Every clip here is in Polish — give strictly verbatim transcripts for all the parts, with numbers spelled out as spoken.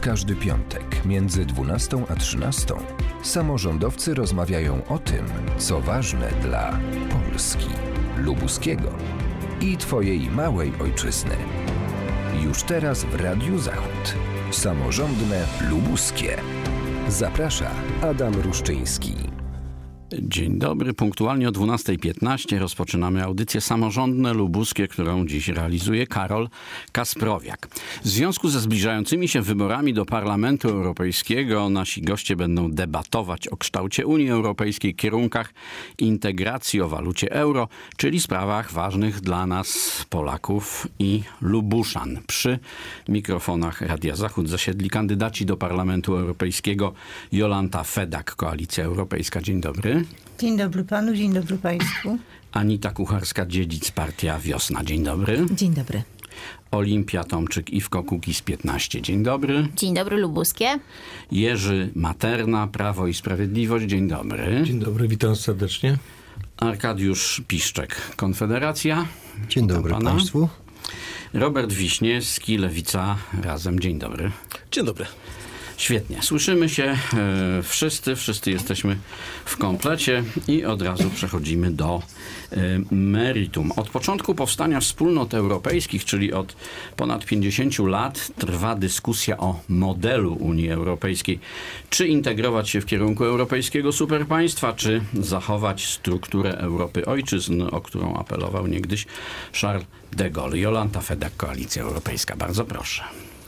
Każdy piątek między dwunastą a trzynastą samorządowcy rozmawiają o tym, co ważne dla Polski, lubuskiego i Twojej małej ojczyzny. Już teraz w Radiu Zachód. Samorządne lubuskie. Zaprasza Adam Ruszczyński. Dzień dobry. Punktualnie o dwunasta piętnaście rozpoczynamy audycję Samorządne Lubuskie, którą dziś realizuje Karol Kasprowiak. W związku ze zbliżającymi się wyborami do Parlamentu Europejskiego nasi goście będą debatować o kształcie Unii Europejskiej, kierunkach integracji, o walucie euro, czyli sprawach ważnych dla nas, Polaków i Lubuszan. Przy mikrofonach Radia Zachód zasiedli kandydaci do Parlamentu Europejskiego: Jolanta Fedak, Koalicja Europejska. Dzień dobry. Dzień dobry panu, dzień dobry państwu. Anita Kucharska-Dziedzic, Partia Wiosna. Dzień dobry. Dzień dobry. Olimpia Tomczyk-Iwko, Kukiz piętnaście. Dzień dobry. Dzień dobry, lubuskie. Jerzy Materna, Prawo i Sprawiedliwość. Dzień dobry. Dzień dobry, witam serdecznie. Arkadiusz Piszczek, Konfederacja. Dzień dobry państwu. Robert Wiśniewski, Lewica, Razem. Dzień dobry. Dzień dobry. Świetnie. Słyszymy się e, wszyscy, wszyscy jesteśmy w komplecie i od razu przechodzimy do e, meritum. Od początku powstania wspólnot europejskich, czyli od ponad pięćdziesięciu lat, trwa dyskusja o modelu Unii Europejskiej. Czy integrować się w kierunku europejskiego superpaństwa, czy zachować strukturę Europy ojczyzn, o którą apelował niegdyś Charles de Gaulle. Jolanta Fedak, Koalicja Europejska. Bardzo proszę.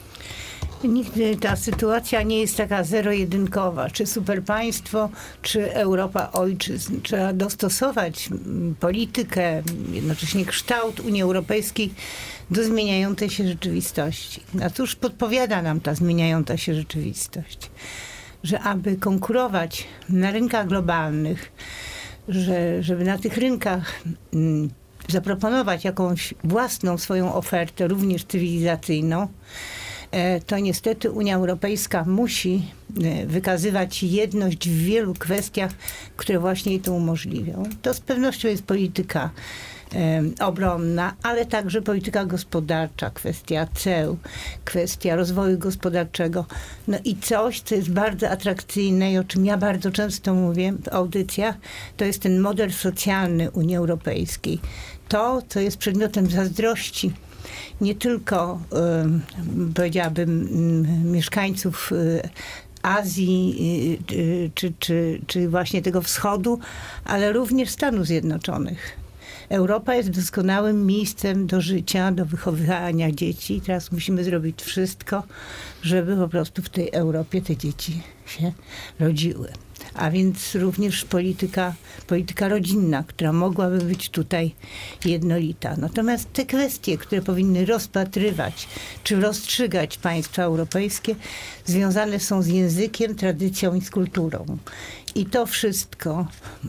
Nigdy ta sytuacja nie jest taka zero-jedynkowa, czy superpaństwo, czy Europa ojczyzn. Trzeba dostosować politykę, jednocześnie kształt Unii Europejskiej do zmieniającej się rzeczywistości. A cóż podpowiada nam ta zmieniająca się rzeczywistość? Że aby konkurować na rynkach globalnych, że, żeby na tych rynkach mm, zaproponować jakąś własną swoją ofertę, również cywilizacyjną, to niestety Unia Europejska musi wykazywać jedność w wielu kwestiach, które właśnie jej to umożliwią. To z pewnością jest polityka obronna, ale także polityka gospodarcza, kwestia ceł, kwestia rozwoju gospodarczego. No i coś, co jest bardzo atrakcyjne i o czym ja bardzo często mówię w audycjach, to jest ten model socjalny Unii Europejskiej. To, co jest przedmiotem zazdrości nie tylko, y, powiedziałabym, y, mieszkańców y, Azji y, y, czy, czy, czy właśnie tego wschodu, ale również Stanów Zjednoczonych. Europa jest doskonałym miejscem do życia, do wychowywania dzieci. Teraz musimy zrobić wszystko, żeby po prostu w tej Europie te dzieci się rodziły. A więc również polityka, polityka rodzinna, która mogłaby być tutaj jednolita. Natomiast te kwestie, które powinny rozpatrywać czy rozstrzygać państwa europejskie, związane są z językiem, tradycją i z kulturą. I to wszystko,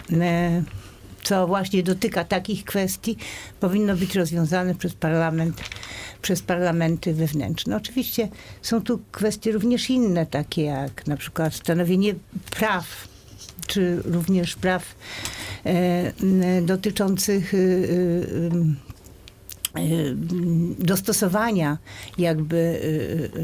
co właśnie dotyka takich kwestii, powinno być rozwiązane przez parlament, przez parlamenty wewnętrzne. Oczywiście są tu kwestie również inne, takie jak na przykład stanowienie praw, czy również praw e, dotyczących e, e, dostosowania jakby e,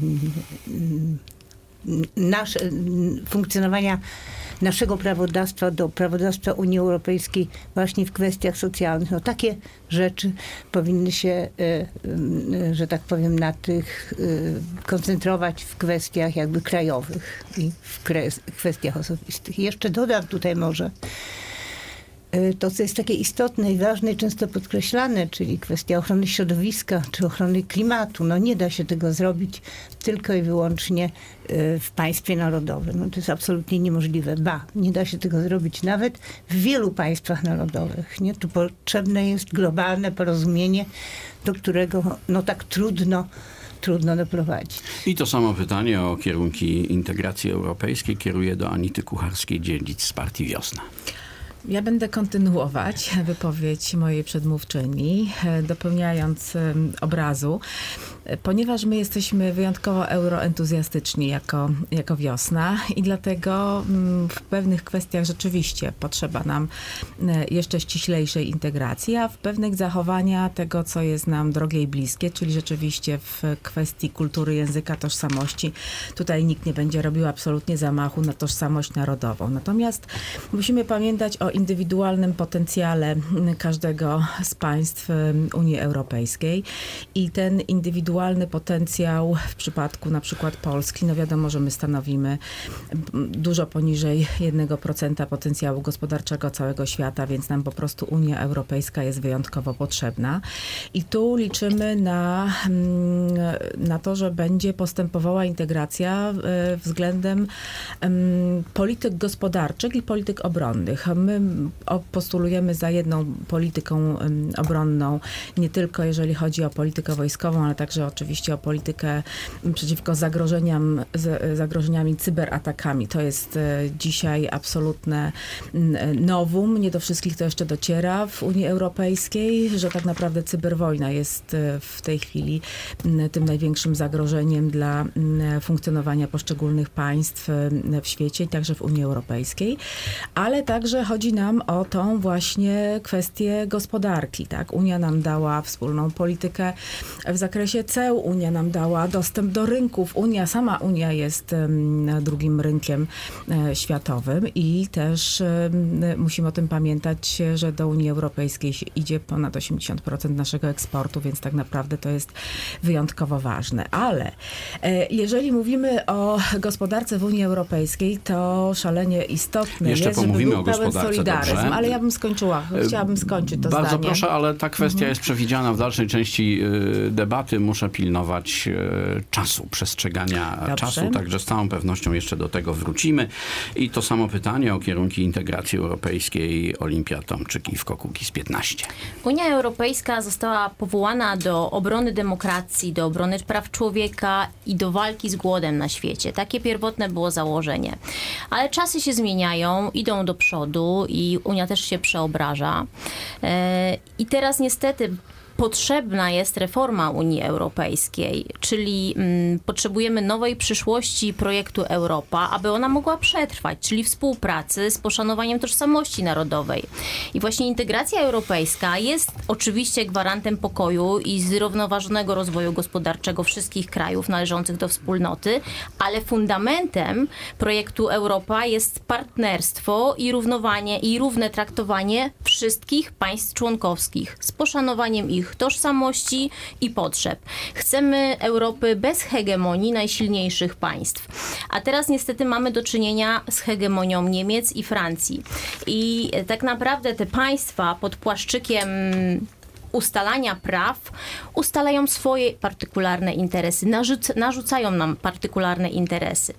e, nasze, funkcjonowania naszego prawodawstwa do prawodawstwa Unii Europejskiej właśnie w kwestiach socjalnych. No, takie rzeczy powinny się, że tak powiem, na tych koncentrować w kwestiach jakby krajowych i w kwestiach osobistych. I jeszcze dodam tutaj może to, co jest takie istotne i ważne i często podkreślane, czyli kwestia ochrony środowiska czy ochrony klimatu. No nie da się tego zrobić tylko i wyłącznie w państwie narodowym. No to jest absolutnie niemożliwe. Ba, nie da się tego zrobić nawet w wielu państwach narodowych. Nie? Tu potrzebne jest globalne porozumienie, do którego no tak trudno trudno doprowadzić. I to samo pytanie o kierunki integracji europejskiej kieruję do Anity Kucharskiej-Dziedzic z Partii Wiosna. Ja będę kontynuować wypowiedź mojej przedmówczyni, dopełniając obrazu. Ponieważ my jesteśmy wyjątkowo euroentuzjastyczni jako, jako wiosna i dlatego w pewnych kwestiach rzeczywiście potrzeba nam jeszcze ściślejszej integracji, a w pewnych zachowania tego, co jest nam drogie i bliskie, czyli rzeczywiście w kwestii kultury, języka, tożsamości, tutaj nikt nie będzie robił absolutnie zamachu na tożsamość narodową. Natomiast musimy pamiętać o indywidualnym potencjale każdego z państw Unii Europejskiej i ten indywidualny potencjał w przypadku na przykład Polski, no wiadomo, że my stanowimy dużo poniżej jednego procenta potencjału gospodarczego całego świata, więc nam po prostu Unia Europejska jest wyjątkowo potrzebna. I tu liczymy na, na to, że będzie postępowała integracja względem polityk gospodarczych i polityk obronnych. My postulujemy za jedną polityką obronną, nie tylko jeżeli chodzi o politykę wojskową, ale także oczywiście o politykę przeciwko zagrożeniom, zagrożeniami cyberatakami. To jest dzisiaj absolutne novum. Nie do wszystkich to jeszcze dociera w Unii Europejskiej, że tak naprawdę cyberwojna jest w tej chwili tym największym zagrożeniem dla funkcjonowania poszczególnych państw w świecie i także w Unii Europejskiej. Ale także chodzi nam o tą właśnie kwestię gospodarki. Tak? Unia nam dała wspólną politykę w zakresie ceł. Unia nam dała dostęp do rynków. Unia, sama Unia jest drugim rynkiem światowym i też musimy o tym pamiętać, że do Unii Europejskiej idzie ponad osiemdziesiąt procent naszego eksportu, więc tak naprawdę to jest wyjątkowo ważne. Ale jeżeli mówimy o gospodarce w Unii Europejskiej, to szalenie istotne Jeszcze jest, żeby pomówimy był o pełen gospodarce, solidaryzm. dobrze. Ale ja bym skończyła. Chciałabym skończyć to Bardzo zdanie. proszę, ale ta kwestia mhm. jest przewidziana w dalszej części debaty. Muszę pilnować czasu, przestrzegania Dobrze. czasu, także z całą pewnością jeszcze do tego wrócimy. I to samo pytanie o kierunki integracji europejskiej. Olimpia Tomczyk i w Kukiz piętnaście. Unia Europejska została powołana do obrony demokracji, do obrony praw człowieka i do walki z głodem na świecie. Takie pierwotne było założenie. Ale czasy się zmieniają, idą do przodu i Unia też się przeobraża. I teraz niestety potrzebna jest reforma Unii Europejskiej, czyli mm, potrzebujemy nowej przyszłości projektu Europa, aby ona mogła przetrwać, czyli współpracy z poszanowaniem tożsamości narodowej. I właśnie integracja europejska jest oczywiście gwarantem pokoju i zrównoważonego rozwoju gospodarczego wszystkich krajów należących do wspólnoty, ale fundamentem projektu Europa jest partnerstwo i równowanie i równe traktowanie wszystkich państw członkowskich z poszanowaniem ich tożsamości i potrzeb. Chcemy Europy bez hegemonii najsilniejszych państw. A teraz niestety mamy do czynienia z hegemonią Niemiec i Francji. I tak naprawdę te państwa pod płaszczykiem ustalania praw ustalają swoje partykularne interesy, narzuc- narzucają nam partykularne interesy.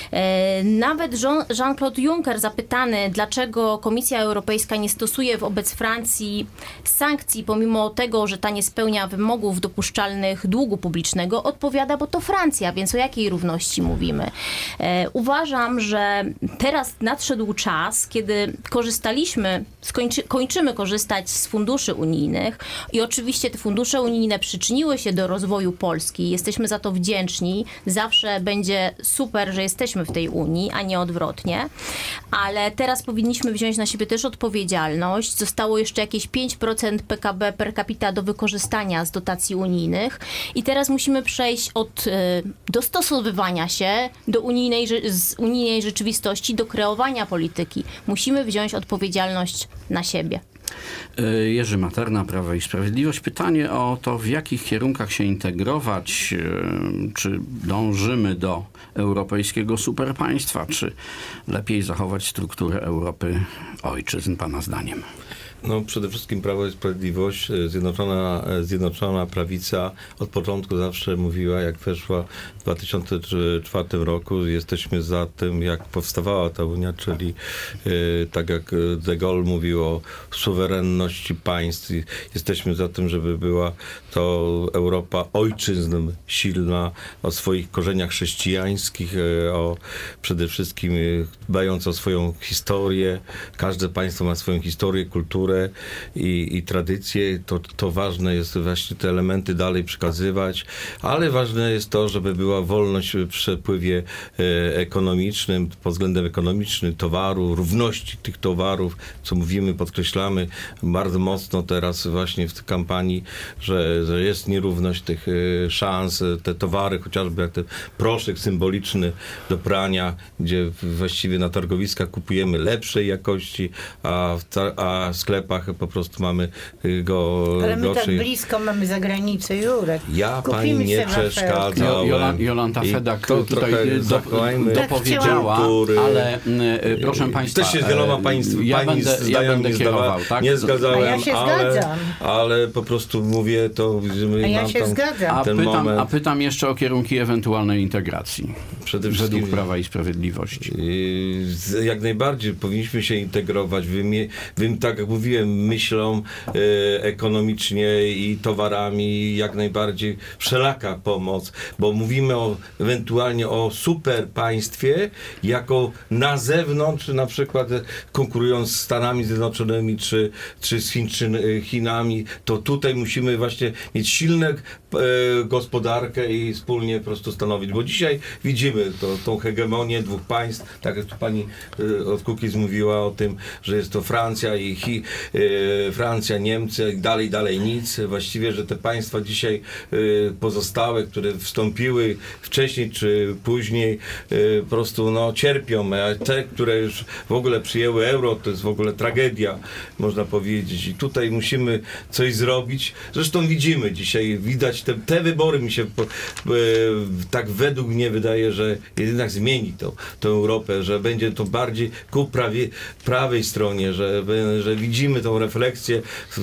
E, nawet Jean- Jean-Claude Juncker zapytany, dlaczego Komisja Europejska nie stosuje wobec Francji sankcji, pomimo tego, że ta nie spełnia wymogów dopuszczalnych długu publicznego, odpowiada, bo to Francja, więc o jakiej równości mówimy? E, uważam, że teraz nadszedł czas, kiedy korzystaliśmy, skończy- kończymy korzystać z funduszy unijnych, i oczywiście te fundusze unijne przyczyniły się do rozwoju Polski. Jesteśmy za to wdzięczni. Zawsze będzie super, że jesteśmy w tej Unii, a nie odwrotnie. Ale teraz powinniśmy wziąć na siebie też odpowiedzialność. Zostało jeszcze jakieś pięć procent P K B per capita do wykorzystania z dotacji unijnych. I teraz musimy przejść od y, dostosowywania się do unijnej, z unijnej rzeczywistości, do kreowania polityki. Musimy wziąć odpowiedzialność na siebie. Jerzy Materna, Prawo i Sprawiedliwość. Pytanie o to, w jakich kierunkach się integrować, czy dążymy do europejskiego superpaństwa, czy lepiej zachować strukturę Europy ojczyzn, pana zdaniem? No, przede wszystkim Prawo i Sprawiedliwość, Zjednoczona, Zjednoczona Prawica od początku zawsze mówiła, jak weszła w dwa tysiące czwartym roku, jesteśmy za tym, jak powstawała ta Unia, czyli y, tak jak de Gaulle mówił o suwerenności państw. Jesteśmy za tym, żeby była to Europa ojczyzn silna, o swoich korzeniach chrześcijańskich, y, o przede wszystkim y, dbając o swoją historię. Każde państwo ma swoją historię, kulturę, kulturę i, i tradycję, to, to ważne jest właśnie te elementy dalej przekazywać, ale ważne jest to, żeby była wolność w przepływie e, ekonomicznym, pod względem ekonomicznym towaru, równości tych towarów, co mówimy, podkreślamy bardzo mocno teraz właśnie w tej kampanii, że, że jest nierówność tych e, szans, te towary, chociażby jak ten proszek symboliczny do prania, gdzie właściwie na targowiskach kupujemy lepszej jakości, a w, ta, a w sklepach po prostu mamy go Ale my gorszej. tak blisko mamy za granicę, Jurek. Ja Kupimy pani nie się przeszkadzałem. Jola, Jolanta Fedak to tutaj do, zachowajmy dopowiedziała, kultury. ale y, proszę Państwa, Też się z wieloma państw, ja pani będę, zdaniami ja będę nie kierował, zdawa- tak? nie zgadzałem, A ja się ale, zgadzam. ale po prostu mówię to, że my A ja mam się tam zgadzam. A ten pytam, moment. a pytam jeszcze o kierunki ewentualnej integracji Przede wszystkim według Prawa i Sprawiedliwości. Yy, jak najbardziej powinniśmy się integrować, wymie, wym, tak jak mówiłem, myślą e, ekonomicznie i towarami, jak najbardziej wszelaka pomoc, bo mówimy o, ewentualnie o super państwie, jako na zewnątrz, na przykład konkurując z Stanami Zjednoczonymi, czy, czy z Chin, czy Chinami, to tutaj musimy właśnie mieć silną e, gospodarkę i wspólnie po prostu stanowić, bo dzisiaj widzimy to, tą hegemonię dwóch państw, tak jak tu pani e, od Kukiz mówiła o tym, że jest to Francja i Chi, e, Francja, Niemcy i dalej, dalej nic. Właściwie, że te państwa dzisiaj e, pozostałe, które wstąpiły wcześniej czy później, e, po prostu no, cierpią, a te, które już w ogóle przyjęły euro, to jest w ogóle tragedia, można powiedzieć. I tutaj musimy coś zrobić. Zresztą widzimy dzisiaj, widać te, te wybory mi się po, e, tak według mnie wydaje, że jednak zmieni to, tą Europę, że będzie to bardziej ku prawie, prawej stronie, że, że widzimy tą refleksję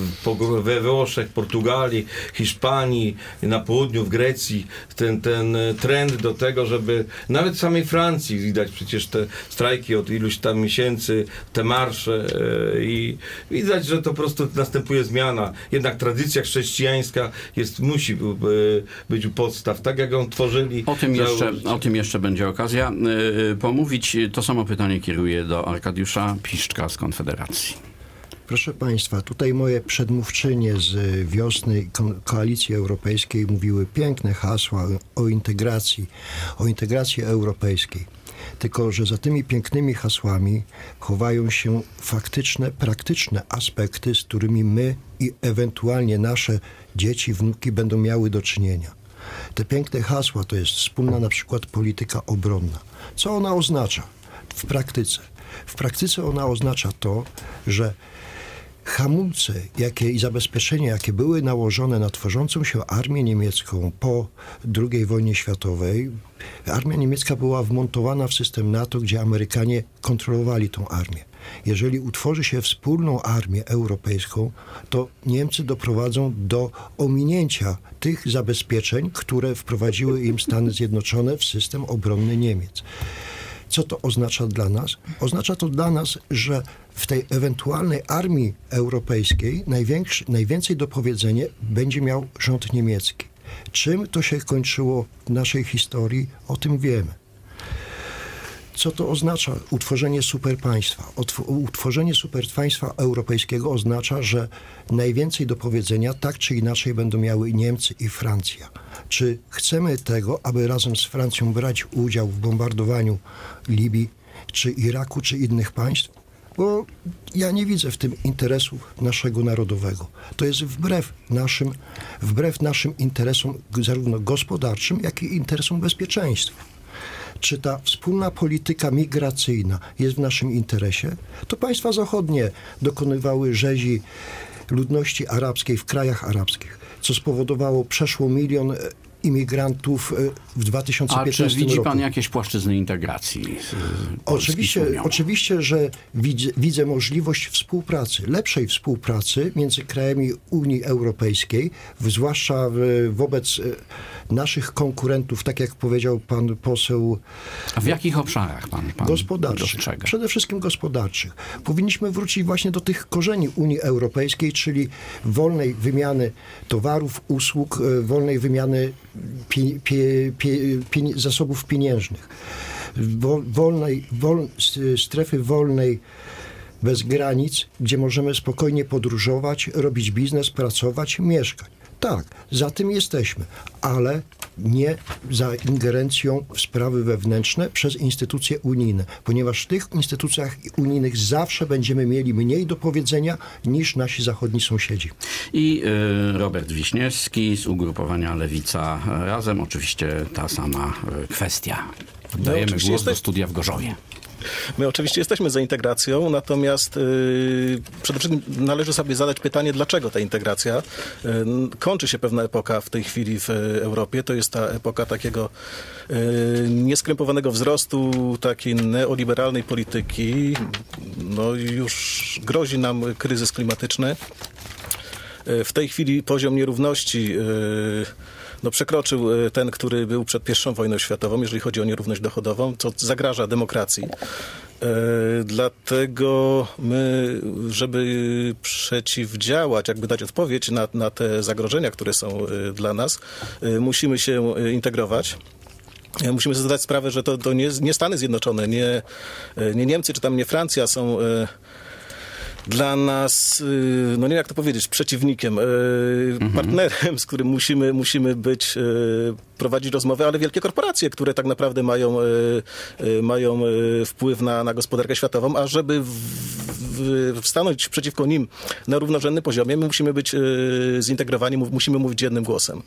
we Włoszech, Portugalii, Hiszpanii, na południu, w Grecji, ten, ten trend do tego, żeby nawet w samej Francji widać przecież te strajki od iluś tam miesięcy, te marsze i widać, że to po prostu następuje zmiana. Jednak tradycja chrześcijańska jest, musi być u podstaw, tak jak ją tworzyli. O tym jeszcze, o tym jeszcze będzie okazja yy, pomówić. To samo pytanie kieruję do Arkadiusza Piszczka z Konfederacji. Proszę Państwa, tutaj moje przedmówczynie z wiosny Ko- Koalicji Europejskiej mówiły piękne hasła o integracji, o integracji europejskiej. Tylko że za tymi pięknymi hasłami chowają się faktyczne, praktyczne aspekty, z którymi my i ewentualnie nasze dzieci, wnuki będą miały do czynienia. Te piękne hasła to jest wspólna na przykład polityka obronna. Co ona oznacza w praktyce? W praktyce ona oznacza to, że hamulce jakie, i zabezpieczenia, jakie były nałożone na tworzącą się armię niemiecką po drugiej wojnie światowej, armia niemiecka była wmontowana w system NATO, gdzie Amerykanie kontrolowali tą armię. Jeżeli utworzy się wspólną armię europejską, to Niemcy doprowadzą do ominięcia tych zabezpieczeń, które wprowadziły im Stany Zjednoczone w system obronny Niemiec. Co to oznacza dla nas? Oznacza to dla nas, że w tej ewentualnej armii europejskiej największy, najwięcej do powiedzenia będzie miał rząd niemiecki. Czym to się kończyło w naszej historii, o tym wiemy. Co to oznacza utworzenie superpaństwa? Utworzenie superpaństwa europejskiego oznacza, że najwięcej do powiedzenia tak czy inaczej będą miały Niemcy i Francja. Czy chcemy tego, aby razem z Francją brać udział w bombardowaniu Libii, czy Iraku, czy innych państw? Bo ja nie widzę w tym interesu naszego narodowego. To jest wbrew naszym, wbrew naszym interesom zarówno gospodarczym, jak i interesom bezpieczeństwa. Czy ta wspólna polityka migracyjna jest w naszym interesie? To państwa zachodnie dokonywały rzezi ludności arabskiej w krajach arabskich, co spowodowało przeszło milion imigrantów w dwa tysiące piętnastym roku. A czy widzi pan jakieś płaszczyzny integracji? Oczywiście, oczywiście, że widzę, widzę możliwość współpracy, lepszej współpracy między krajami Unii Europejskiej, zwłaszcza wobec naszych konkurentów, tak jak powiedział pan poseł. A w jakich obszarach pan, pan gospodarczych? dostrzega? Przede wszystkim gospodarczych. Powinniśmy wrócić właśnie do tych korzeni Unii Europejskiej, czyli wolnej wymiany towarów, usług, wolnej wymiany pie, pie, pie, pie, zasobów pieniężnych, wolnej, wol, strefy wolnej bez granic, gdzie możemy spokojnie podróżować, robić biznes, pracować, mieszkać. Tak, za tym jesteśmy, ale nie za ingerencją w sprawy wewnętrzne przez instytucje unijne, ponieważ w tych instytucjach unijnych zawsze będziemy mieli mniej do powiedzenia niż nasi zachodni sąsiedzi. I y, Robert Wiśniewski z ugrupowania Lewica Razem, oczywiście ta sama y, kwestia. Oddajemy no, głos jesteś... do studia w Gorzowie. My oczywiście jesteśmy za integracją, natomiast yy, przede wszystkim należy sobie zadać pytanie, dlaczego ta integracja. Yy, kończy się pewna epoka w tej chwili w Europie. To jest ta epoka takiego yy, nieskrępowanego wzrostu, takiej neoliberalnej polityki. No już grozi nam kryzys klimatyczny. Yy, w tej chwili poziom nierówności yy, no, przekroczył ten, który był przed pierwszą wojną światową, jeżeli chodzi o nierówność dochodową, co zagraża demokracji. E, dlatego my, żeby przeciwdziałać, jakby dać odpowiedź na, na te zagrożenia, które są dla nas, e, musimy się integrować. Musimy sobie zdać sprawę, że to, to nie, nie Stany Zjednoczone, nie, nie Niemcy, czy tam nie Francja są e, dla nas, no nie wiem jak to powiedzieć, przeciwnikiem, mhm. partnerem, z którym musimy, musimy być, prowadzić rozmowy, ale wielkie korporacje, które tak naprawdę mają, mają wpływ na, na gospodarkę światową, a żeby w, w, wstanąć przeciwko nim na równorzędnym poziomie, my musimy być zintegrowani, musimy mówić jednym głosem.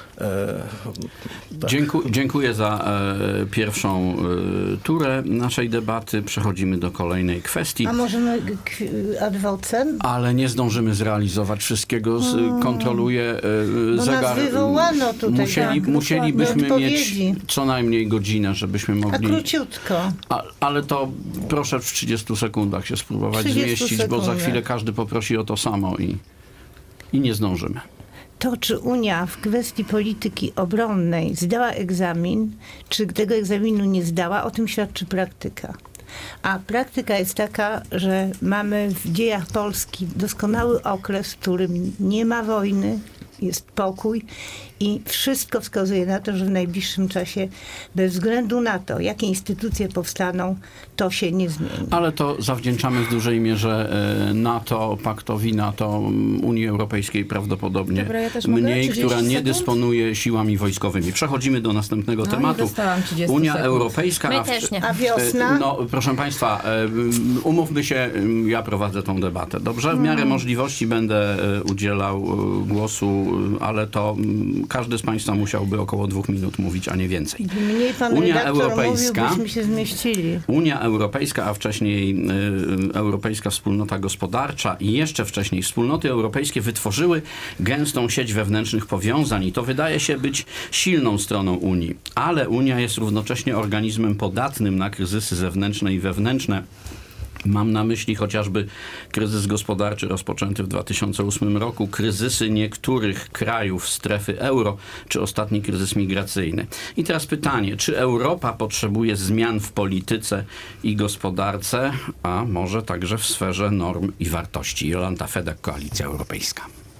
Tak. Dziękuję, dziękuję za e, pierwszą e, turę naszej debaty. Przechodzimy do kolejnej kwestii. A możemy adwocem? Ale nie zdążymy zrealizować wszystkiego. Z, hmm. Kontroluję e, Bo zegar. Nas wywołano tutaj. Musieli, tak, musielibyśmy mieć co najmniej godzinę, żebyśmy mogli... A króciutko. A, ale to proszę w trzydziestu sekundach się spróbować zmieścić, sekundach. Bo za chwilę każdy poprosi o to samo i, i nie zdążymy. To, czy Unia w kwestii polityki obronnej zdała egzamin, czy tego egzaminu nie zdała, o tym świadczy praktyka. A praktyka jest taka, że mamy w dziejach Polski doskonały okres, w którym nie ma wojny, jest pokój i wszystko wskazuje na to, że w najbliższym czasie, bez względu na to, jakie instytucje powstaną, to się nie zmieni. Ale to zawdzięczamy w dużej mierze NATO, paktowi NATO, Unii Europejskiej prawdopodobnie Dobra, ja mniej, która nie sekund? dysponuje siłami wojskowymi. Przechodzimy do następnego no, tematu. Unia sekund. Europejska. My też nie. A wiosna? No, proszę Państwa, umówmy się, ja prowadzę tą debatę. Dobrze? W miarę hmm. możliwości będę udzielał głosu, ale to każdy z Państwa musiałby około dwóch minut mówić, a nie więcej. Mniej pan Unia Europejska, mówił, byśmy się zmieścili. Unia Europejska, a wcześniej y, Europejska Wspólnota Gospodarcza i jeszcze wcześniej Wspólnoty Europejskie wytworzyły gęstą sieć wewnętrznych powiązań i to wydaje się być silną stroną Unii. Ale Unia jest równocześnie organizmem podatnym na kryzysy zewnętrzne i wewnętrzne. Mam na myśli chociażby kryzys gospodarczy rozpoczęty w dwa tysiące ósmym roku, kryzysy niektórych krajów strefy euro, czy ostatni kryzys migracyjny. I teraz pytanie, czy Europa potrzebuje zmian w polityce i gospodarce, a może także w sferze norm i wartości? Jolanta Fedak, Koalicja Europejska.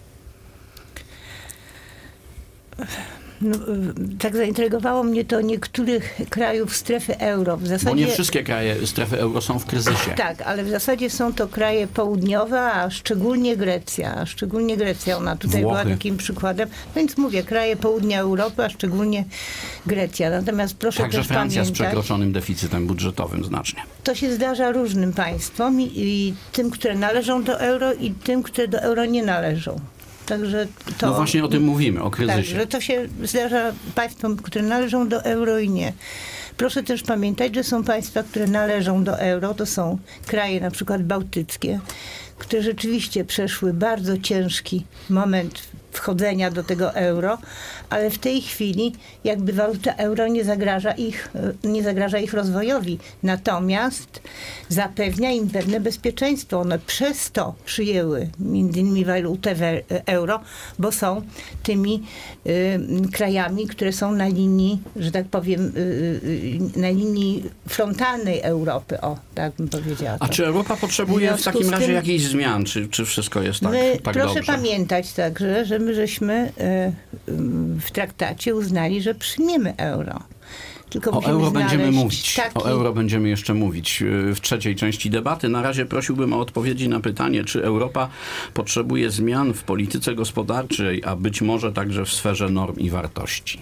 No, tak zaintrygowało mnie to niektórych krajów strefy euro. W zasadzie, Bo nie wszystkie kraje strefy euro są w kryzysie. Tak, ale w zasadzie są to kraje południowe, a szczególnie Grecja. A szczególnie Grecja, ona tutaj Włochy. była takim przykładem. No więc mówię, kraje południa Europy, a szczególnie Grecja. Natomiast proszę Także też Francja pamiętać, z przekroczonym deficytem budżetowym znacznie. To się zdarza różnym państwom i, i tym, które należą do euro i tym, które do euro nie należą. Także to, no właśnie o tym mówimy, o kryzysie. Także to się zdarza państwom, które należą do euro i nie. Proszę też pamiętać, że są państwa, które należą do euro, to są kraje na przykład bałtyckie, które rzeczywiście przeszły bardzo ciężki moment wchodzenia do tego euro, ale w tej chwili jakby waluta euro nie zagraża ich, nie zagraża ich rozwojowi. Natomiast zapewnia im pewne bezpieczeństwo. One przez to przyjęły między innymi walutę euro, bo są tymi y, krajami, które są na linii, że tak powiem, y, y, na linii frontalnej Europy. O, tak bym powiedziała. A to. czy Europa potrzebuje w, w takim razie tym, jakichś zmian? Czy, czy wszystko jest tak, my, tak proszę dobrze? pamiętać także, że my żeśmy w traktacie uznali, że przyjmiemy euro. tylko O musimy euro będziemy znaleźć mówić. taki... O euro będziemy jeszcze mówić w trzeciej części debaty. Na razie prosiłbym o odpowiedzi na pytanie, czy Europa potrzebuje zmian w polityce gospodarczej, a być może także w sferze norm i wartości.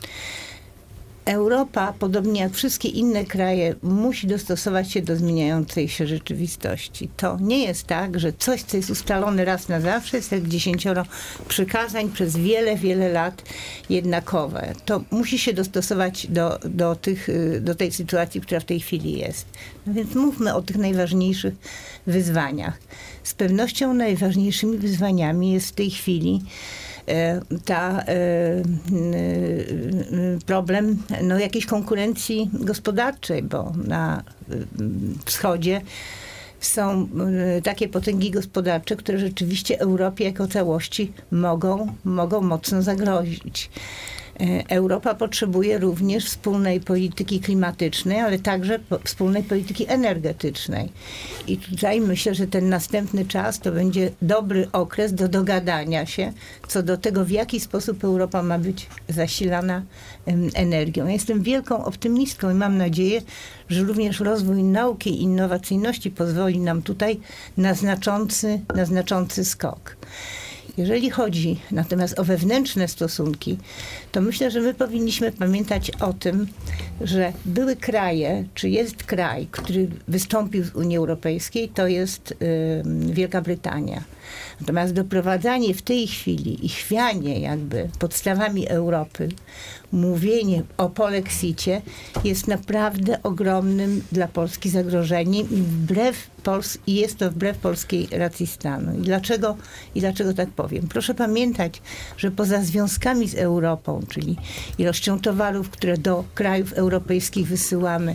Europa, podobnie jak wszystkie inne kraje, musi dostosować się do zmieniającej się rzeczywistości. To nie jest tak, że coś, co jest ustalone raz na zawsze, jest jak dziesięcioro przykazań przez wiele, wiele lat jednakowe. To musi się dostosować do, do, tych, do tej sytuacji, która w tej chwili jest. No więc mówmy o tych najważniejszych wyzwaniach. Z pewnością najważniejszymi wyzwaniami jest w tej chwili ta problem no, jakiejś konkurencji gospodarczej, bo na wschodzie są takie potęgi gospodarcze, które rzeczywiście Europie jako całości mogą, mogą mocno zagrozić. Europa potrzebuje również wspólnej polityki klimatycznej, ale także wspólnej polityki energetycznej. I tutaj myślę, że ten następny czas to będzie dobry okres do dogadania się co do tego, w jaki sposób Europa ma być zasilana energią. Ja jestem wielką optymistką i mam nadzieję, że również rozwój nauki i innowacyjności pozwoli nam tutaj na znaczący, na znaczący skok. Jeżeli chodzi natomiast o wewnętrzne stosunki, to myślę, że my powinniśmy pamiętać o tym, że były kraje, czy jest kraj, który wystąpił z Unii Europejskiej, to jest y, Wielka Brytania. Natomiast doprowadzanie w tej chwili i chwianie jakby podstawami Europy, mówienie o polexicie jest naprawdę ogromnym dla Polski zagrożeniem i wbrew Pols- i jest to wbrew polskiej racji stanu. I dlaczego, I dlaczego tak powiem? Proszę pamiętać, że poza związkami z Europą, czyli ilością towarów, które do krajów europejskich wysyłamy,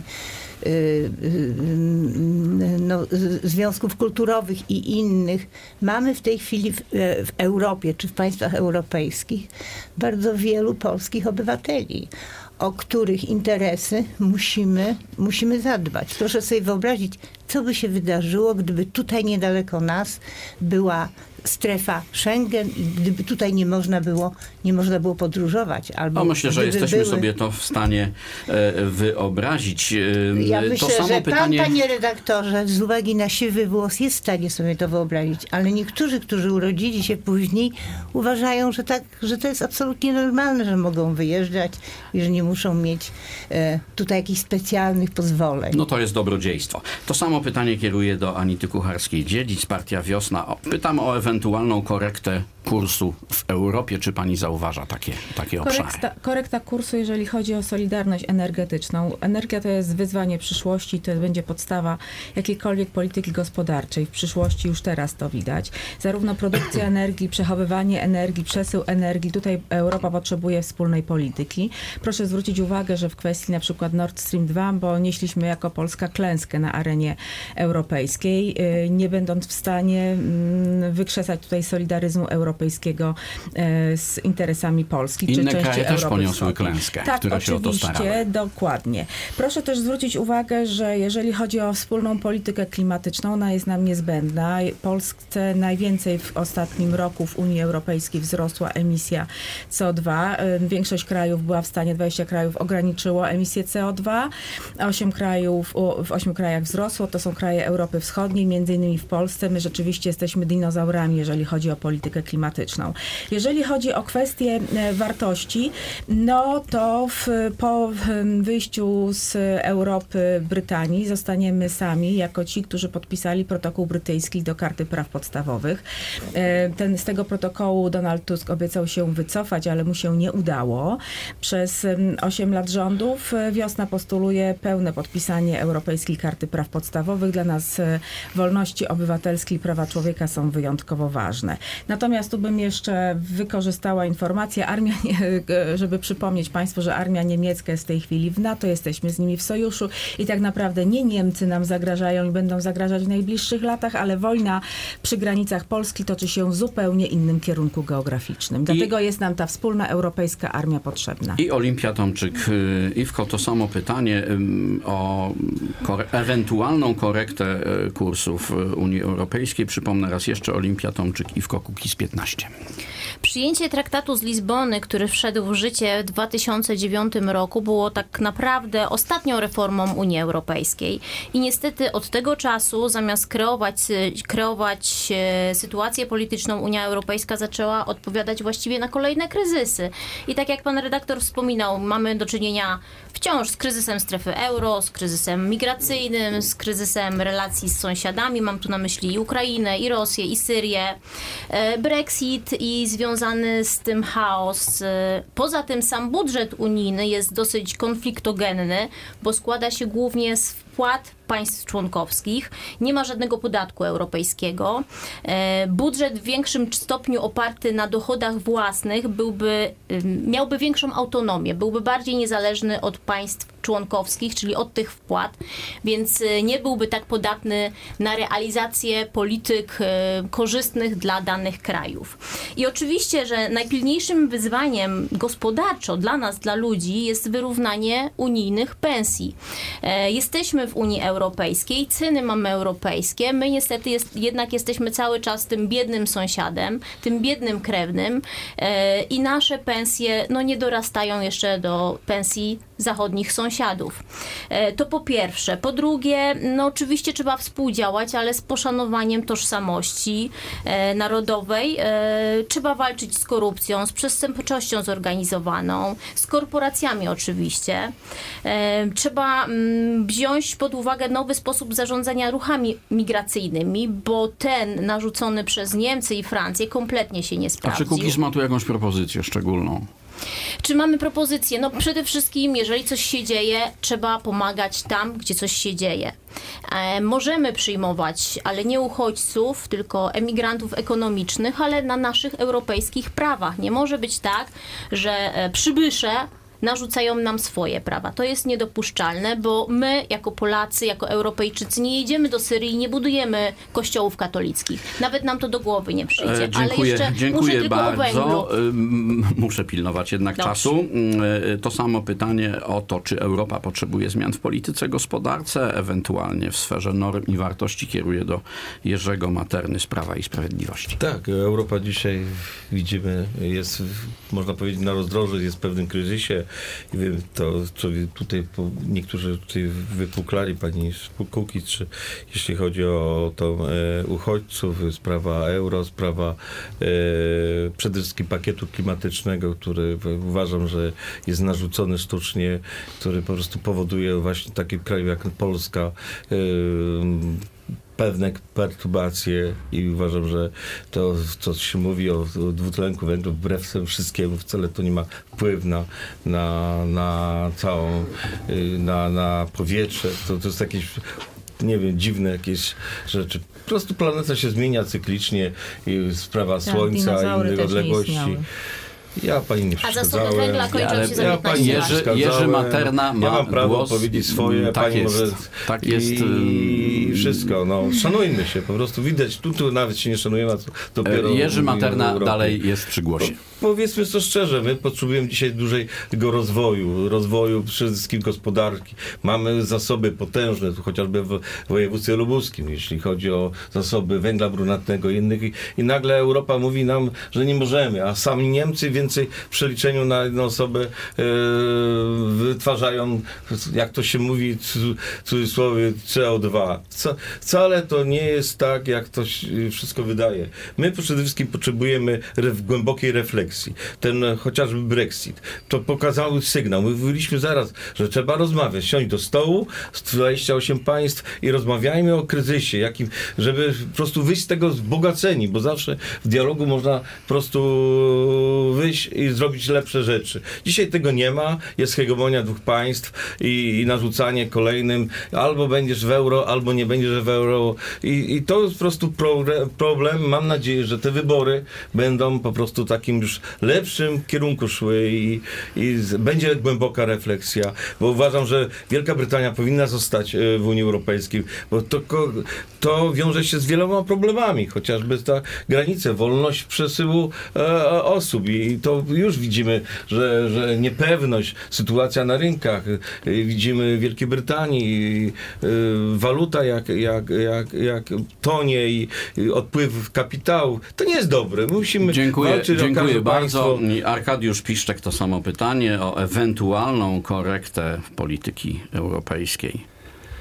no, związków kulturowych i innych, mamy w tej chwili w, w Europie, czy w państwach europejskich bardzo wielu polskich obywateli, o których interesy musimy, musimy zadbać. Proszę sobie wyobrazić, co by się wydarzyło, gdyby tutaj niedaleko nas była strefa Schengen i gdyby tutaj nie można było, nie można było podróżować. Albo no myślę, że jesteśmy były... sobie to w stanie e, wyobrazić. E, ja to myślę, samo że pytanie... pan, panie redaktorze, z uwagi na siwy włos jest w stanie sobie to wyobrazić, ale niektórzy, którzy urodzili się później, uważają, że, tak, że to jest absolutnie normalne, że mogą wyjeżdżać i że nie muszą mieć e, tutaj jakichś specjalnych pozwoleń. No to jest dobrodziejstwo. To samo pytanie kieruję do Anity Kucharskiej-Dziedzic, Partia Wiosna. O, pytam o ewentualną korektę kursu w Europie. Czy pani zauważa takie, takie obszary? Korekta, korekta kursu, jeżeli chodzi o solidarność energetyczną. Energia to jest wyzwanie przyszłości, to będzie podstawa jakiejkolwiek polityki gospodarczej. W przyszłości już teraz to widać. Zarówno produkcja energii, przechowywanie energii, przesył energii. Tutaj Europa potrzebuje wspólnej polityki. Proszę zwrócić uwagę, że w kwestii na przykład Nord Stream dwa, bo nieśliśmy jako Polska klęskę na arenie europejskiej, nie będąc w stanie wykrzesać tutaj solidaryzmu europejskiego z interesami Polski. Inne czy części kraje Europy też poniosły Wschodniej. klęskę, tak, które się o to starały. oczywiście, dokładnie. Proszę też zwrócić uwagę, że jeżeli chodzi o wspólną politykę klimatyczną, ona jest nam niezbędna. Polsce najwięcej w ostatnim roku w Unii Europejskiej wzrosła emisja C O dwa. Większość krajów była w stanie, dwadzieścia krajów ograniczyło emisję C O dwa. osiem krajów, w ośmiu krajach wzrosło. To są kraje Europy Wschodniej, między innymi w Polsce. My rzeczywiście jesteśmy dinozaurami, jeżeli chodzi o politykę klimatyczną. Jeżeli chodzi o kwestie wartości, no to w, po wyjściu z Europy Brytanii zostaniemy sami jako ci, którzy podpisali protokół brytyjski do Karty Praw Podstawowych. Ten, z tego protokołu Donald Tusk obiecał się wycofać, ale mu się nie udało. Przez osiem lat rządów Wiosna postuluje pełne podpisanie Europejskiej Karty Praw Podstawowych. Dla nas wolności obywatelskie i prawa człowieka są wyjątkowo ważne. Natomiast tu bym jeszcze wykorzystała informację, armia, żeby przypomnieć Państwu, że armia niemiecka jest w tej chwili w NATO, jesteśmy z nimi w sojuszu i tak naprawdę nie Niemcy nam zagrażają i będą zagrażać w najbliższych latach, ale wojna przy granicach Polski toczy się w zupełnie innym kierunku geograficznym. Dlatego I, jest nam ta wspólna europejska armia potrzebna. I Olimpia Tomczyk, Iwko, to samo pytanie o kore- ewentualną korektę kursów Unii Europejskiej. Przypomnę raz jeszcze, Olimpia Tomczyk, Iwko, Kukiz piętnaście. Przyjęcie traktatu z Lizbony, który wszedł w życie w dwa tysiące dziewiątym roku, było tak naprawdę ostatnią reformą Unii Europejskiej. I niestety od tego czasu, zamiast kreować, kreować sytuację polityczną, Unia Europejska zaczęła odpowiadać właściwie na kolejne kryzysy. I tak jak pan redaktor wspominał, mamy do czynienia wciąż z kryzysem strefy euro, z kryzysem migracyjnym, z kryzysem relacji z sąsiadami. Mam tu na myśli i Ukrainę, i Rosję, i Syrię. Brexit i związany z tym chaos. Poza tym sam budżet unijny jest dosyć konfliktogenny, bo składa się głównie z wpłat państw członkowskich. Nie ma żadnego podatku europejskiego. Budżet w większym stopniu oparty na dochodach własnych byłby, miałby większą autonomię, byłby bardziej niezależny od państw członkowskich, czyli od tych wpłat, więc nie byłby tak podatny na realizację polityk korzystnych dla danych krajów. I oczywiście, że najpilniejszym wyzwaniem gospodarczo dla nas, dla ludzi jest wyrównanie unijnych pensji. Jesteśmy w Unii Europejskiej, ceny mamy europejskie, my niestety jest, jednak jesteśmy cały czas tym biednym sąsiadem, tym biednym krewnym i nasze pensje no, nie dorastają jeszcze do pensji zachodnich sąsiadów. To po pierwsze. Po drugie, no oczywiście trzeba współdziałać, ale z poszanowaniem tożsamości e, narodowej. E, trzeba walczyć z korupcją, z przestępczością zorganizowaną, z korporacjami oczywiście. E, trzeba mm, wziąć pod uwagę nowy sposób zarządzania ruchami migracyjnymi, bo ten narzucony przez Niemcy i Francję kompletnie się nie sprawdził. A czy Kukiz ma tu jakąś propozycję szczególną? Czy mamy propozycje? No przede wszystkim, jeżeli coś się dzieje, trzeba pomagać tam, gdzie coś się dzieje. E, możemy przyjmować, ale nie uchodźców, tylko emigrantów ekonomicznych, ale na naszych europejskich prawach. Nie może być tak, że e, przybysze narzucają nam swoje prawa. To jest niedopuszczalne, bo my jako Polacy, jako Europejczycy nie jedziemy do Syrii i nie budujemy kościołów katolickich. Nawet nam to do głowy nie przyjdzie. E, dziękuję, Ale jeszcze dziękuję muszę tylko bardzo. o węglu. Muszę pilnować jednak Dobrze. czasu. To samo pytanie o to, czy Europa potrzebuje zmian w polityce gospodarce, ewentualnie w sferze norm i wartości, kieruje do Jerzego Materny z Prawa i Sprawiedliwości. Tak, Europa dzisiaj widzimy, jest, można powiedzieć, na rozdrożu, jest w pewnym kryzysie. I wiem, to, co tutaj niektórzy tutaj wypuklali, pani Kukiz, czy jeśli chodzi o to e, uchodźców, sprawa euro, sprawa e, przede wszystkim pakietu klimatycznego, który uważam, że jest narzucony sztucznie, który po prostu powoduje właśnie w takim kraju jak Polska e, pewne perturbacje i uważam, że to, co się mówi o, o dwutlenku węgla, wbrew temu wszystkiemu, wcale to nie ma wpływu na, na, na całą, na, na powietrze. To, to jest jakieś, nie wiem, dziwne jakieś rzeczy. Po prostu planeta się zmienia cyklicznie i sprawa Tak, Słońca i innych odległości. Ja pani nie A przeszkadzałem. zasoby węgla kończą Ale się za ja piętnaście Jerzy, lat. Jerzy Materna ma ja mam prawo głos. powiedzieć swoje, Tak pani jest. może... Tak jest. I wszystko, no. Szanujmy się, po prostu widać. Tu, tu nawet się nie szanujemy, a dopiero... Jerzy Materna Europie. dalej jest przy głosie. Powiedzmy to szczerze, my potrzebujemy dzisiaj dużego rozwoju, rozwoju przede wszystkim gospodarki. Mamy zasoby potężne, tu chociażby w województwie lubuskim, jeśli chodzi o zasoby węgla brunatnego i innych. I, i nagle Europa mówi nam, że nie możemy, a sami Niemcy więcej w przeliczeniu na jedną osobę e, wytwarzają, jak to się mówi w cudzysłowie, C O dwa. Co, wcale to nie jest tak, jak to się wszystko wydaje. My przede wszystkim potrzebujemy ref, głębokiej refleksji. Ten chociażby Brexit, to pokazał sygnał. My mówiliśmy zaraz, że trzeba rozmawiać, siąść do stołu, dwadzieścia osiem państw i rozmawiajmy o kryzysie, jakim, żeby po prostu wyjść z tego wzbogaceni, bo zawsze w dialogu można po prostu wyjść i zrobić lepsze rzeczy. Dzisiaj tego nie ma, jest hegemonia dwóch państw i, i narzucanie kolejnym, albo będziesz w euro, albo nie będziesz w euro i, i to jest po prostu pro, problem. Mam nadzieję, że te wybory będą po prostu takim już lepszym kierunku szły i, i z, będzie głęboka refleksja, bo uważam, że Wielka Brytania powinna zostać w Unii Europejskiej, bo to, to wiąże się z wieloma problemami, chociażby ta granica, wolność przesyłu e, osób i to już widzimy, że, że niepewność, sytuacja na rynkach, widzimy w Wielkiej Brytanii, waluta jak, jak, jak, jak tonie i odpływ kapitału. To nie jest dobre. Musimy dziękuję, walczyć dziękuję o każde bardzo. państwo. Arkadiusz Piszczek, to samo pytanie o ewentualną korektę polityki europejskiej.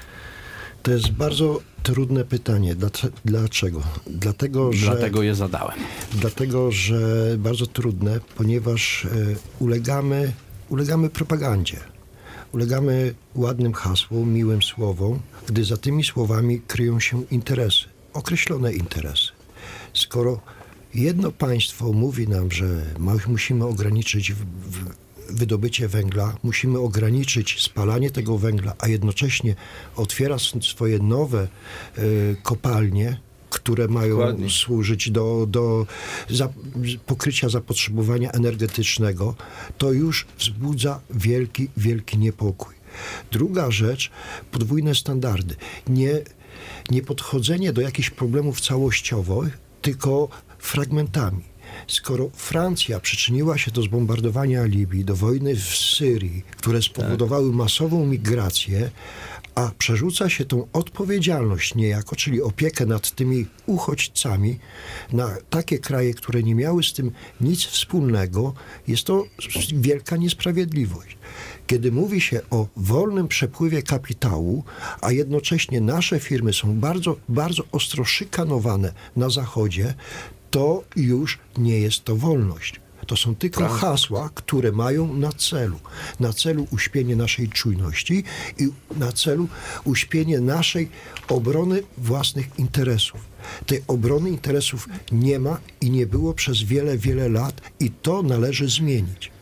To jest bardzo trudne pytanie. Dlaczego? Dlatego, że, Dlatego je zadałem. Dlatego, że bardzo trudne, ponieważ ulegamy, ulegamy propagandzie. Ulegamy ładnym hasłom, miłym słowom, gdy za tymi słowami kryją się interesy, określone interesy. Skoro jedno państwo mówi nam, że musimy ograniczyć w, w, wydobycie węgla, musimy ograniczyć spalanie tego węgla, a jednocześnie otwiera swoje nowe y, kopalnie, które mają Dokładnie. służyć do, do za, pokrycia zapotrzebowania energetycznego, to już wzbudza wielki, wielki niepokój. Druga rzecz, podwójne standardy. Nie, nie podchodzenie do jakichś problemów całościowych, tylko fragmentami. Skoro Francja przyczyniła się do zbombardowania Libii, do wojny w Syrii, które spowodowały tak. masową migrację, a przerzuca się tą odpowiedzialność niejako, czyli opiekę nad tymi uchodźcami na takie kraje, które nie miały z tym nic wspólnego, jest to wielka niesprawiedliwość. Kiedy mówi się o wolnym przepływie kapitału, a jednocześnie nasze firmy są bardzo, bardzo ostro szykanowane na Zachodzie, to już nie jest to wolność. To są tylko tak. hasła, które mają na celu. Na celu uśpienie naszej czujności i na celu uśpienie naszej obrony własnych interesów. Tej obrony interesów nie ma i nie było przez wiele, wiele lat i to należy zmienić.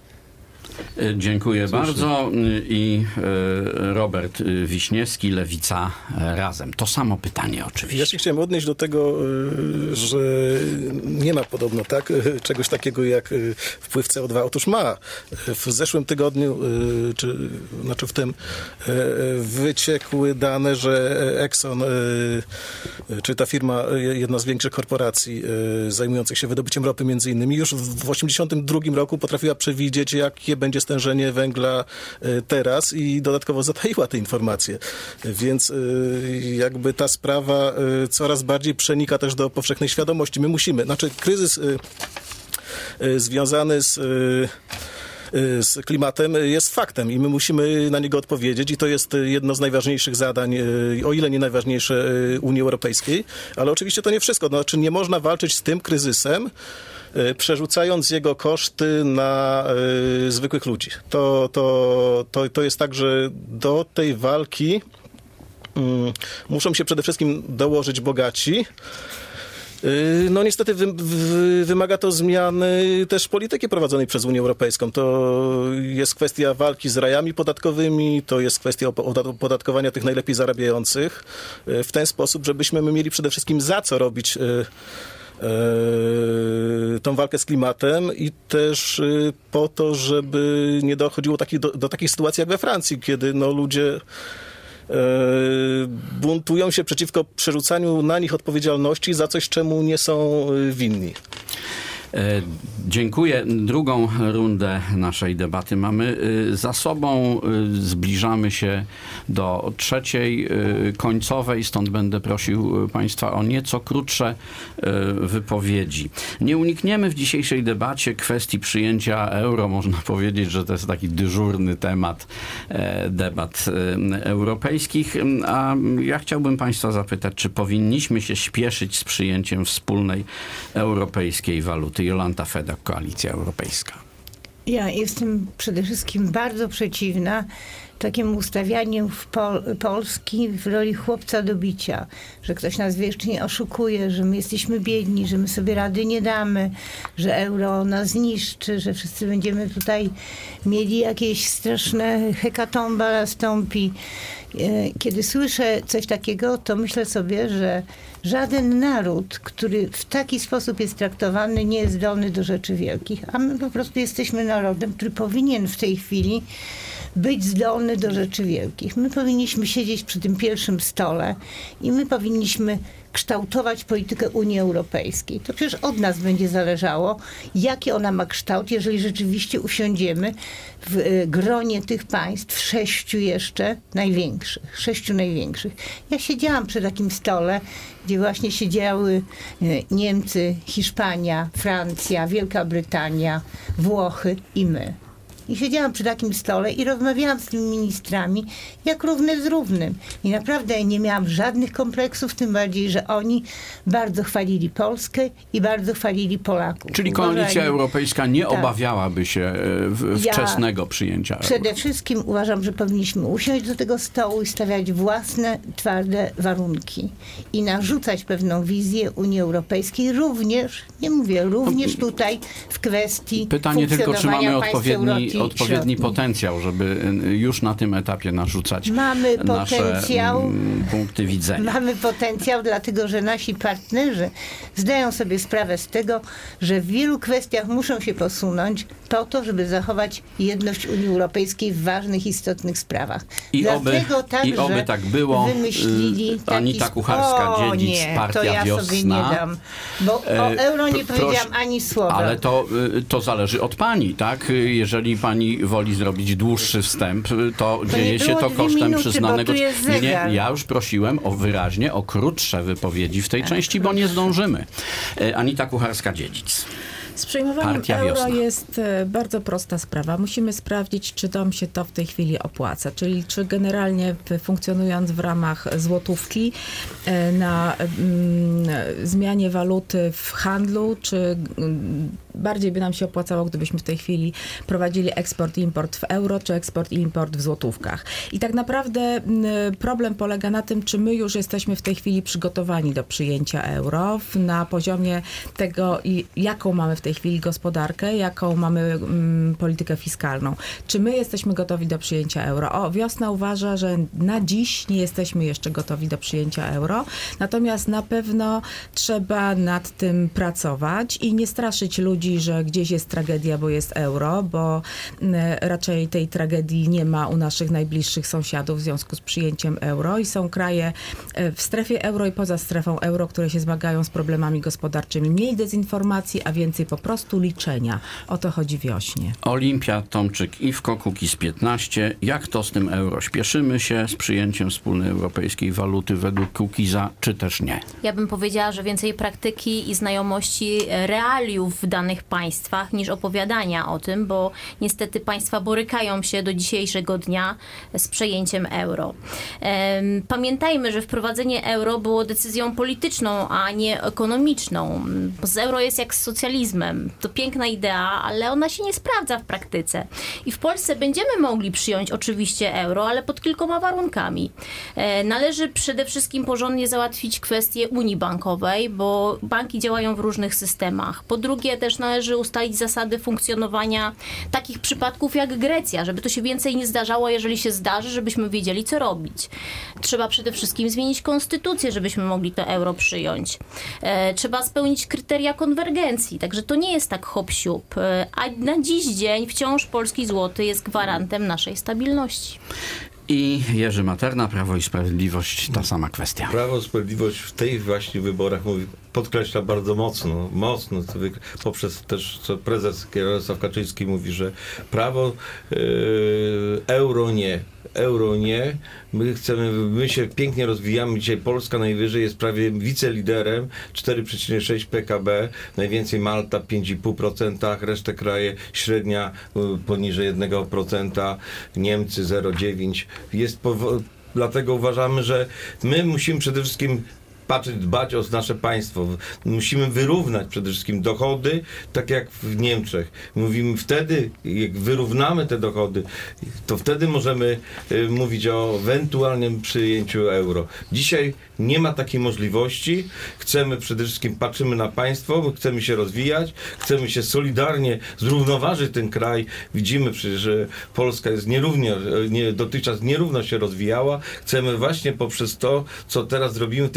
Dziękuję Cóż, bardzo. I Robert Wiśniewski, Lewica Razem. To samo pytanie oczywiście. Ja się chciałem odnieść do tego, że nie ma podobno tak czegoś takiego jak wpływ C O dwa. Otóż ma. W zeszłym tygodniu, czy znaczy w tym, wyciekły dane, że Exxon, czy ta firma, jedna z większych korporacji zajmujących się wydobyciem ropy między innymi, już w osiemdziesiątym drugim roku potrafiła przewidzieć, jakie będzie stężenie węgla teraz i dodatkowo zataiła te informacje. Więc jakby ta sprawa coraz bardziej przenika też do powszechnej świadomości. My musimy, znaczy kryzys związany z z klimatem jest faktem i my musimy na niego odpowiedzieć i to jest jedno z najważniejszych zadań, o ile nie najważniejsze Unii Europejskiej, ale oczywiście to nie wszystko. Znaczy nie można walczyć z tym kryzysem, przerzucając jego koszty na y, zwykłych ludzi. To, to, to, to jest tak, że do tej walki y, muszą się przede wszystkim dołożyć bogaci. No niestety wy, wy, wymaga to zmiany też polityki prowadzonej przez Unię Europejską. To jest kwestia walki z rajami podatkowymi, to jest kwestia opodatkowania tych najlepiej zarabiających w ten sposób, żebyśmy my mieli przede wszystkim za co robić tą walkę z klimatem i też po to, żeby nie dochodziło taki, do, do takiej sytuacji jak we Francji, kiedy no, ludzie buntują się przeciwko przerzucaniu na nich odpowiedzialności za coś, czemu nie są winni. Dziękuję. Drugą rundę naszej debaty mamy za sobą. Zbliżamy się do trzeciej, końcowej, stąd będę prosił Państwa o nieco krótsze wypowiedzi. Nie unikniemy w dzisiejszej debacie kwestii przyjęcia euro. Można powiedzieć, że to jest taki dyżurny temat debat europejskich. A ja chciałbym Państwa zapytać, czy powinniśmy się śpieszyć z przyjęciem wspólnej europejskiej waluty? Jolanta Fedak, Koalicja Europejska. Ja jestem przede wszystkim bardzo przeciwna takiemu ustawianiu w Pol- Polski w roli chłopca do bicia, że ktoś nas wiecznie oszukuje, że my jesteśmy biedni, że my sobie rady nie damy, że euro nas zniszczy, że wszyscy będziemy tutaj mieli jakieś straszne hekatomba nastąpi. Kiedy słyszę coś takiego, to myślę sobie, że żaden naród, który w taki sposób jest traktowany, nie jest zdolny do rzeczy wielkich, a my po prostu jesteśmy narodem, który powinien w tej chwili być zdolny do rzeczy wielkich. My powinniśmy siedzieć przy tym pierwszym stole i my powinniśmy kształtować politykę Unii Europejskiej. To przecież od nas będzie zależało, jaki ona ma kształt, jeżeli rzeczywiście usiądziemy w gronie tych państw, sześciu jeszcze największych, sześciu największych. Ja siedziałam przy takim stole, gdzie właśnie siedziały Niemcy, Hiszpania, Francja, Wielka Brytania, Włochy i my. I siedziałam przy takim stole i rozmawiałam z tymi ministrami jak równy z równym. I naprawdę nie miałam żadnych kompleksów, tym bardziej, że oni bardzo chwalili Polskę i bardzo chwalili Polaków. Czyli Uważali, Koalicja Europejska nie tak. obawiałaby się w, wczesnego ja przyjęcia euro. Przede wszystkim uważam, że powinniśmy usiąść do tego stołu i stawiać własne, twarde warunki. I narzucać pewną wizję Unii Europejskiej również, nie mówię, również tutaj w kwestii Pytanie tylko, czy mamy odpowiedni, odpowiedni środków. potencjał, żeby już na tym etapie narzucać mamy nasze potencjał, punkty widzenia. Mamy potencjał, dlatego że nasi partnerzy zdają sobie sprawę z tego, że w wielu kwestiach muszą się posunąć po to, żeby zachować jedność Unii Europejskiej w ważnych, istotnych sprawach. I oby, także i oby tak było. Wymyślili taki Anita Kucharska-Dziedzic, nie, Partia to ja Wiosna. sobie nie dam, bo o euro nie Proszę, powiedziałam ani słowa. Ale to, to zależy od pani, tak? Jeżeli pani woli zrobić dłuższy wstęp, to, To dzieje nie się było to dwie kosztem minuty, przyznanego... bo tu jest Nie, nie, zegar. ja już prosiłem o wyraźnie, o krótsze wypowiedzi w tej części, bo nie zdążymy. Anita Kucharska-Dziedzic. Z przyjmowaniem Partia euro Wiosna. jest e, bardzo prosta sprawa. Musimy sprawdzić, czy nam się to w tej chwili opłaca. Czyli czy generalnie w- funkcjonując w ramach złotówki e, na mm, zmianie waluty w handlu, czy mm, bardziej by nam się opłacało, gdybyśmy w tej chwili prowadzili eksport i import w euro, czy eksport i import w złotówkach. I tak naprawdę mm, problem polega na tym, czy my już jesteśmy w tej chwili przygotowani do przyjęcia euro w- na poziomie tego, i jaką mamy w tej chwili gospodarkę, jaką mamy mm, politykę fiskalną. Czy my jesteśmy gotowi do przyjęcia euro? O, Wiosna uważa, że na dziś nie jesteśmy jeszcze gotowi do przyjęcia euro, natomiast na pewno trzeba nad tym pracować i nie straszyć ludzi, że gdzieś jest tragedia, bo jest euro, bo mm, raczej tej tragedii nie ma u naszych najbliższych sąsiadów w związku z przyjęciem euro i są kraje e, w strefie euro i poza strefą euro, które się zmagają z problemami gospodarczymi. Mniej dezinformacji, a więcej po prostu liczenia. O to chodzi Wiośnie. Olimpia Tomczyk, Iwko, Kukiz piętnaście. Jak to z tym euro? Śpieszymy się z przyjęciem wspólnej europejskiej waluty według Kukiza, czy też nie? Ja bym powiedziała, że więcej praktyki i znajomości realiów w danych państwach niż opowiadania o tym, bo niestety państwa borykają się do dzisiejszego dnia z przejęciem euro. Em, Pamiętajmy, że wprowadzenie euro było decyzją polityczną, a nie ekonomiczną. Z euro jest jak z socjalizmem. To piękna idea, ale ona się nie sprawdza w praktyce. I w Polsce będziemy mogli przyjąć oczywiście euro, ale pod kilkoma warunkami. E, Należy przede wszystkim porządnie załatwić kwestię Unii Bankowej, bo banki działają w różnych systemach. Po drugie, też należy ustalić zasady funkcjonowania takich przypadków jak Grecja, żeby to się więcej nie zdarzało, jeżeli się zdarzy, żebyśmy wiedzieli, co robić. Trzeba przede wszystkim zmienić konstytucję, żebyśmy mogli to euro przyjąć. E, Trzeba spełnić kryteria konwergencji, także to nie jest tak hop-siup. E, A na dziś dzień wciąż polski złoty jest gwarantem naszej stabilności. I Jerzy Materna, Prawo i Sprawiedliwość, ta sama kwestia. Prawo i Sprawiedliwość w tych właśnie wyborach mówi, podkreśla bardzo mocno, mocno, to wy- poprzez też, co prezes Jarosław Kaczyński mówi, że prawo, yy, euro nie, euro nie, my chcemy, my się pięknie rozwijamy, dzisiaj Polska najwyżej jest prawie wiceliderem, cztery przecinek sześć P K B, najwięcej Malta pięć i pół procent, resztę kraje średnia y, poniżej jednego procenta, Niemcy zero przecinek dziewięć procent. Jest powo- dlatego uważamy, że my musimy przede wszystkim patrzeć, dbać o nasze państwo. Musimy wyrównać przede wszystkim dochody, tak jak w Niemczech. Mówimy wtedy, jak wyrównamy te dochody, to wtedy możemy y, mówić o ewentualnym przyjęciu euro. Dzisiaj nie ma takiej możliwości. Chcemy przede wszystkim, patrzymy na państwo, bo chcemy się rozwijać, chcemy się solidarnie zrównoważyć ten kraj. Widzimy przecież, że Polska jest nierównie, nie, dotychczas nierówno się rozwijała. Chcemy właśnie poprzez to, co teraz robimy w tych programach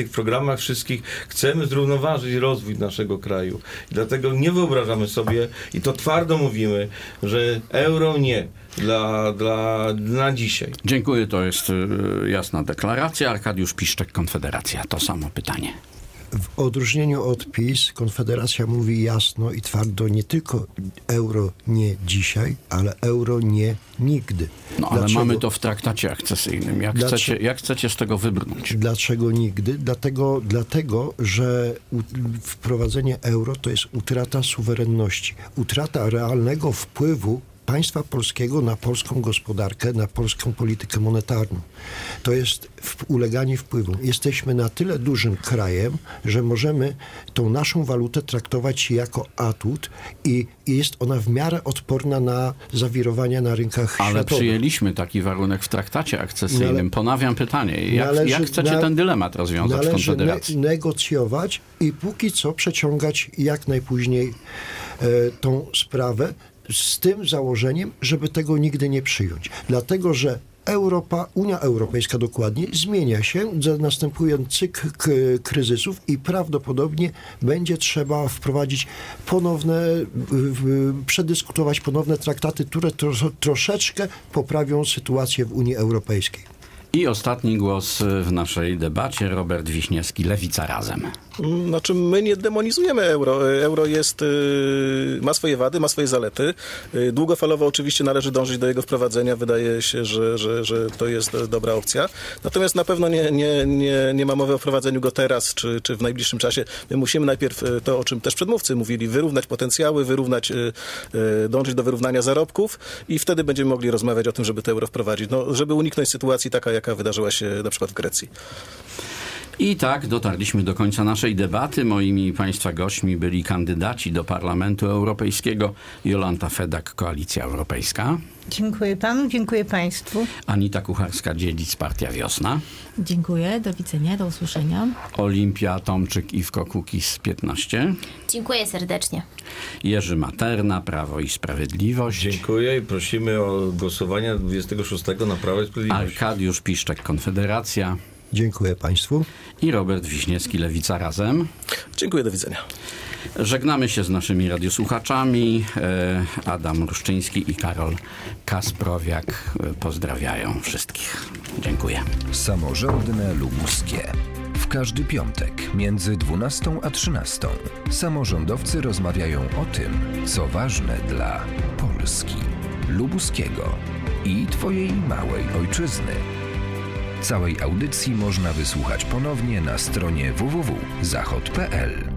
ramach wszystkich chcemy zrównoważyć rozwój naszego kraju. I dlatego nie wyobrażamy sobie, i to twardo mówimy, że euro nie dla, dla, na dzisiaj. Dziękuję, to jest y, jasna deklaracja. Arkadiusz Piszczek, Konfederacja. To samo pytanie. W odróżnieniu od PiS, Konfederacja mówi jasno i twardo nie tylko euro nie dzisiaj, ale euro nie nigdy. No ale Dlaczego? mamy to w traktacie akcesyjnym. Jak, Dlaczego? chcecie, jak chcecie z tego wybrnąć? Dlaczego nigdy? Dlatego, dlatego że u, wprowadzenie euro to jest utrata suwerenności, utrata realnego wpływu państwa polskiego na polską gospodarkę, na polską politykę monetarną. To jest w, uleganie wpływom. Jesteśmy na tyle dużym krajem, że możemy tą naszą walutę traktować jako atut i, i jest ona w miarę odporna na zawirowania na rynkach Ale światowych. przyjęliśmy taki warunek w traktacie akcesyjnym. Nale- Ponawiam pytanie. Jak, należy- jak chcecie na- ten dylemat rozwiązać w Należy Konfederacji? ne- negocjować i póki co przeciągać jak najpóźniej e, tą sprawę z tym założeniem, żeby tego nigdy nie przyjąć. Dlatego, że Europa, Unia Europejska dokładnie, zmienia się, następuje cykl k- kryzysów i prawdopodobnie będzie trzeba wprowadzić ponowne, w, przedyskutować ponowne traktaty, które tro, troszeczkę poprawią sytuację w Unii Europejskiej. I ostatni głos w naszej debacie. Robert Wiśniewski, Lewica Razem. Znaczy, my nie demonizujemy euro. Euro jest, y, ma swoje wady, ma swoje zalety. Y, Długofalowo oczywiście należy dążyć do jego wprowadzenia. Wydaje się, że, że, że to jest dobra opcja. Natomiast na pewno nie, nie, nie, nie ma mowy o wprowadzeniu go teraz, czy, czy w najbliższym czasie. My musimy najpierw y, to, o czym też przedmówcy mówili, wyrównać potencjały, wyrównać, y, y, dążyć do wyrównania zarobków i wtedy będziemy mogli rozmawiać o tym, żeby to euro wprowadzić. No, żeby uniknąć sytuacji taka, jaka wydarzyła się na przykład w Grecji. I tak dotarliśmy do końca naszej debaty. Moimi Państwa gośćmi byli kandydaci do Parlamentu Europejskiego. Jolanta Fedak, Koalicja Europejska. Dziękuję panu, dziękuję państwu. Anita Kucharska-Dziedzic, Partia Wiosna. Dziękuję, do widzenia, do usłyszenia. Olimpia Tomczyk, Iwko Kukiz piętnaście. Dziękuję serdecznie. Jerzy Materna, Prawo i Sprawiedliwość. Dziękuję i prosimy o głosowanie dwudziestego szóstego na Prawo i Sprawiedliwość. Arkadiusz Piszczek, Konfederacja. Dziękuję państwu. I Robert Wiśniewski, Lewica Razem. Dziękuję, do widzenia. Żegnamy się z naszymi radiosłuchaczami. E, Adam Ruszczyński i Karol Kasprowiak pozdrawiają wszystkich. Dziękuję. Samorządne lubuskie. W każdy piątek między dwunastą a trzynastą samorządowcy rozmawiają o tym, co ważne dla Polski, lubuskiego i twojej małej ojczyzny. Całej audycji można wysłuchać ponownie na stronie w w w kropka zachod kropka p l.